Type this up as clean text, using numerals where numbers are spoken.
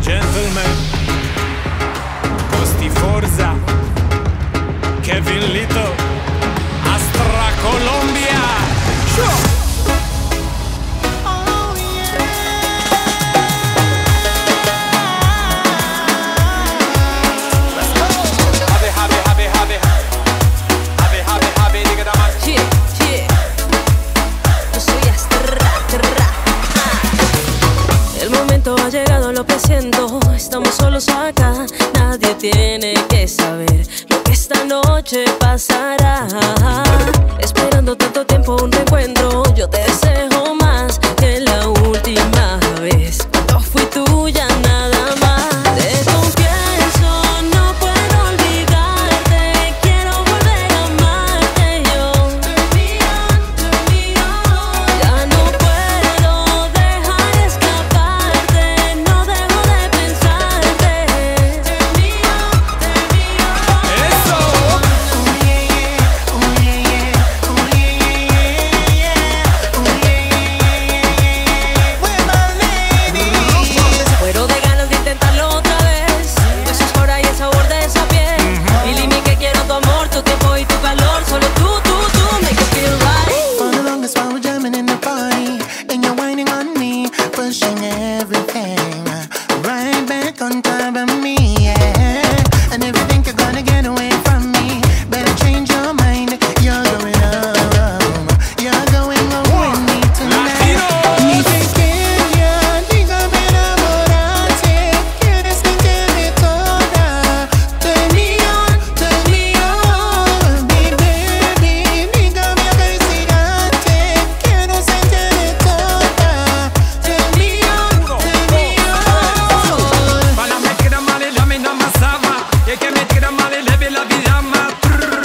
Gentlemen, Costi Forza, Kevin Lito, Astra Colombia. Sure. Ha llegado, lo que siento, estamos solos acá. Nadie tiene que saber lo que esta noche pasará. Esperando tanto tiempo un reencuentro, yo te deseo más que la última vez. Cuando fui tuya nada más. Te confieso, no puedo olvidarte. Quiero volver a amarte yo. Ya no puedo dejar escaparte. No dejo de pensarte. Eso. Muero de ganas de intentarlo otra vez. Besos por ahí, el sabor de esa piel. Y dime que quiero tu amor, tu tiempo y tu calor. Solo tú, make it feel right. For the longest while we're jamming in the party, and you're whining on me, pushing everything right back on top of me, yeah. And if you think you're gonna get away from me, better change your mind. You're going home. You're going home with me tonight. Ni pequeña, dígame enamorarte. Quieres sentirme toda. Turn me on, mi baby. Dígame acariciarte. Quiero sentirme toda. Turn me on. Para me tira male la mina masama, y que me tira male leve la vida más.